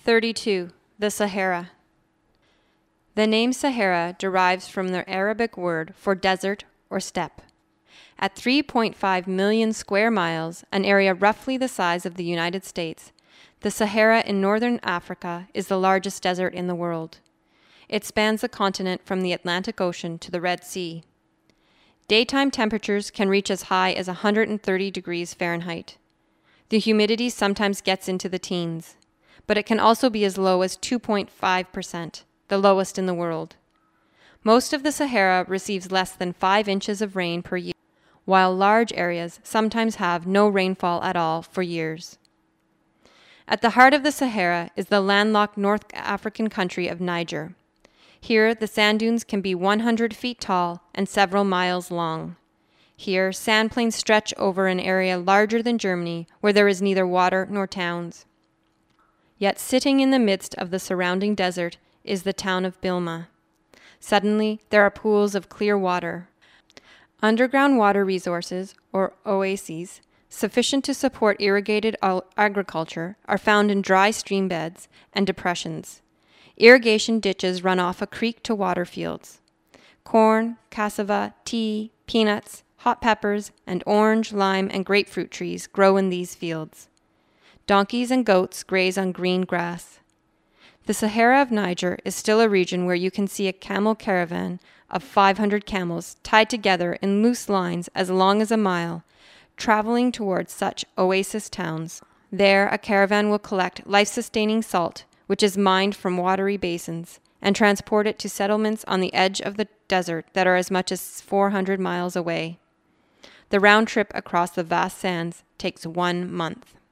32. The Sahara. The name Sahara derives from the Arabic word for desert or steppe. At 3.5 million square miles, an area roughly the size of the United States, the Sahara in northern Africa is the largest desert in the world. It spans the continent from the Atlantic Ocean to the Red Sea. Daytime temperatures can reach as high as 130 degrees Fahrenheit. The humidity sometimes gets into the teens, but it can also be as low as 2.5%, the lowest in the world. Most of the Sahara receives less than 5 inches of rain per year, while large areas sometimes have no rainfall at all for years. At the heart of the Sahara is the landlocked North African country of Niger. Here, the sand dunes can be 100 feet tall and several miles long. Here, sand plains stretch over an area larger than Germany, where there is neither water nor towns. Yet sitting in the midst of the surrounding desert is the town of Bilma. Suddenly, there are pools of clear water. Underground water resources, or oases, sufficient to support irrigated agriculture, are found in dry stream beds and depressions. Irrigation ditches run off a creek to water fields. Corn, cassava, tea, peanuts, hot peppers, and orange, lime, and grapefruit trees grow in these fields. Donkeys and goats graze on green grass. The Sahara of Niger is still a region where you can see a camel caravan of 500 camels tied together in loose lines as long as a mile, traveling towards such oasis towns. There, a caravan will collect life-sustaining salt, which is mined from watery basins, and transport it to settlements on the edge of the desert that are as much as 400 miles away. The round trip across the vast sands takes 1 month.